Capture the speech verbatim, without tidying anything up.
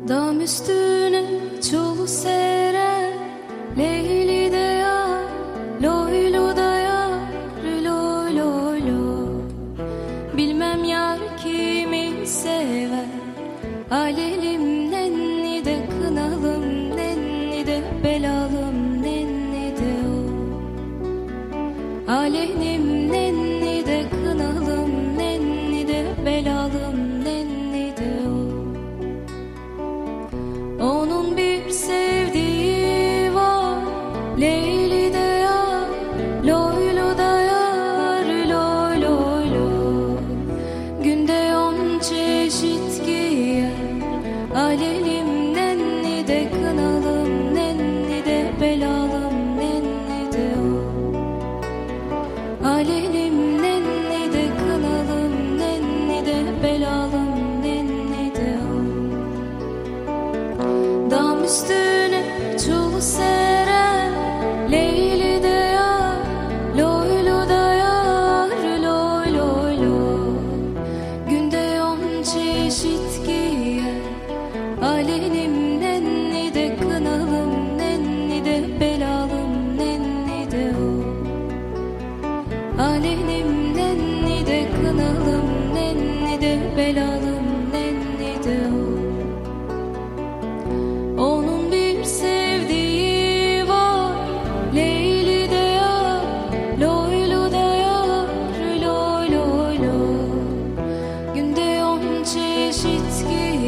Dam üstüne çulu sere, Leyli de ya, loylu da ya, loy loy loy. Bilmem yar kimi sever, alelim nenni de kınalım, nenni de belalım, nenni de o. Alelim nenni de kınalım, nenni de belalım, nenni de o. Onun bir sevdiği var, Leyli de ya, loylu da yar, loy loy loy. Günde on çeşit giyer, alelim nenni de kınalım, nenni de belalım, nenni de o. Alelim nenni de kınalım, nenni de belalım, nenni de o. Dam üstüne çulu sere, Leyli de ya, loylu da yar, loy loy loy. Günde on çeşit giyer, alelim nenni de kınalım, nenni de belalım, nenni de o. Alelim nenni de kınalım, nenni de belalım, nenni de o. Onun bir sevdiği var, Leyli de ya, loylu da yar, loy loy loy. Günde on çeşit giyer,